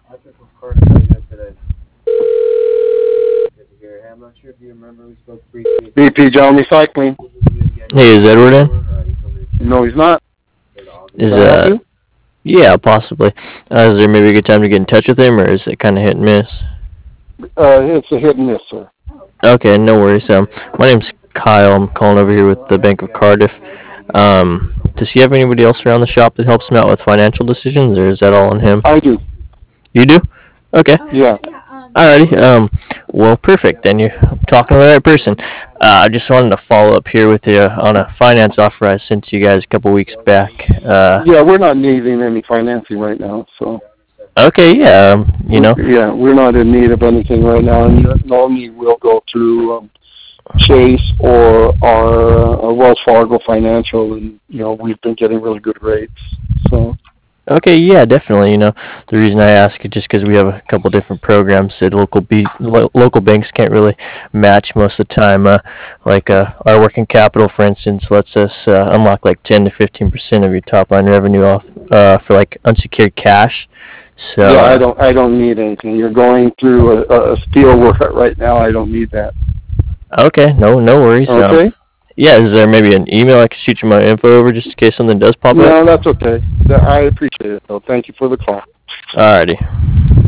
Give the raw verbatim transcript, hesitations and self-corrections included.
B P John Recycling. Hey, is Edward in? No, he's not. Is Can I help uh, you? yeah, possibly. Uh, is there maybe a good time to get in touch with him, or is it kind of hit and miss? Uh, it's a hit and miss, sir. Okay, no worries. Um, my name's Kyle. I'm calling over here with the Bank of Cardiff. Um, does he have anybody else around the shop that helps him out with financial decisions, or is that all on him? I do. You do? Okay. Yeah. Alrighty. Um, well, perfect. Then you're talking to the right person. Uh, I just wanted to follow up here with you on a finance offer I sent to you guys a couple weeks back. Uh, Yeah, we're not needing any financing right now, so. okay, yeah, um, you know. Yeah, we're not in need of anything right now, and normally we'll go through um, Chase or our uh, Wells Fargo Financial, and you know we've been getting really good rates. So. Okay, yeah, definitely. You know, the reason I ask is just because we have a couple different programs that local be lo- local banks can't really match most of the time. Uh, like uh, our working capital, for instance, lets us uh, unlock like ten to fifteen percent of your top line revenue off uh, for like unsecured cash. So Yeah, I uh, don't. I don't need anything. You're going through a, a steel work right now. I don't need that. okay, no, no worries. Um, Okay. yeah, is there maybe an email I can shoot you my info over just in case something does pop up? No, that's okay. I appreciate it, though. Thank you for the call. Alrighty.